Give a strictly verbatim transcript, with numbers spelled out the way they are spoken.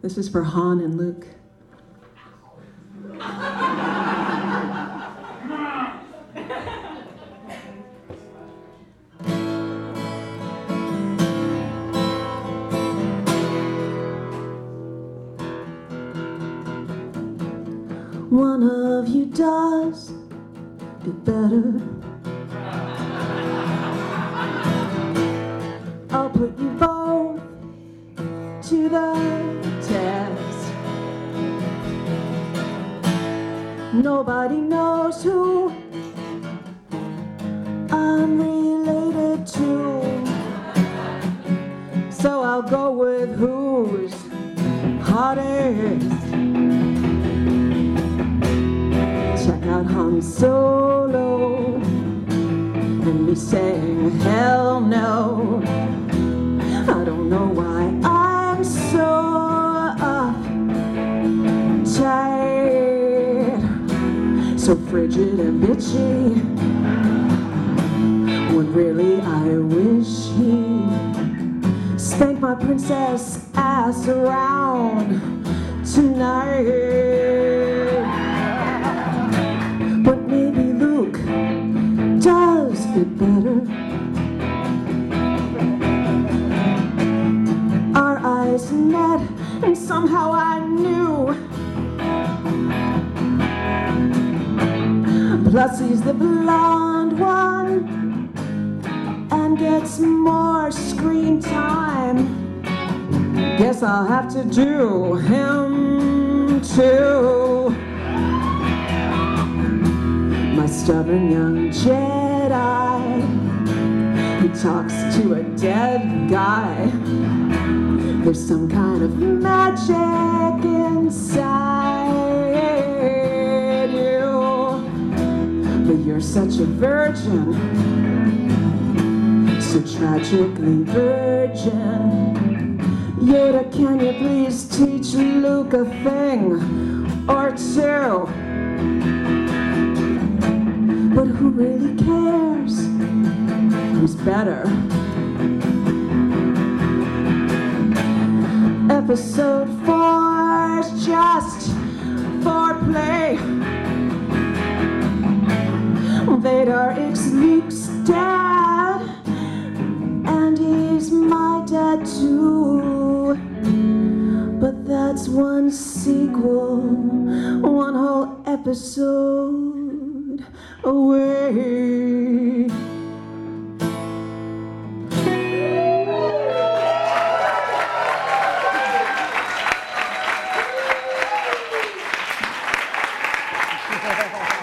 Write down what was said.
This is for Han and Luke. One of you does it better. I'll put you both to the test. Nobody knows who I'm related to, so I'll go with who's hottest. Check out Han Solo and me saying hell no. I don't know why I'm so uptight, so frigid and bitchy, when really I wish he'd spank my princess ass around tonight. But maybe Luke does it better. Our eyes met, and somehow I knew. Plus he's the blonde one and gets more screen time. Guess I'll have to do him too. My stubborn young Jedi, he talks to a dead guy. There's some kind of magic inside you, but you're such a virgin, so tragically virgin. Yoda, can you please teach Luke a thing or two? But who really cares? Who's better? Episode four is just foreplay. Vader is Luke's dad, and he's my dad too. But that's one sequel, one whole episode away. Ha ha ha.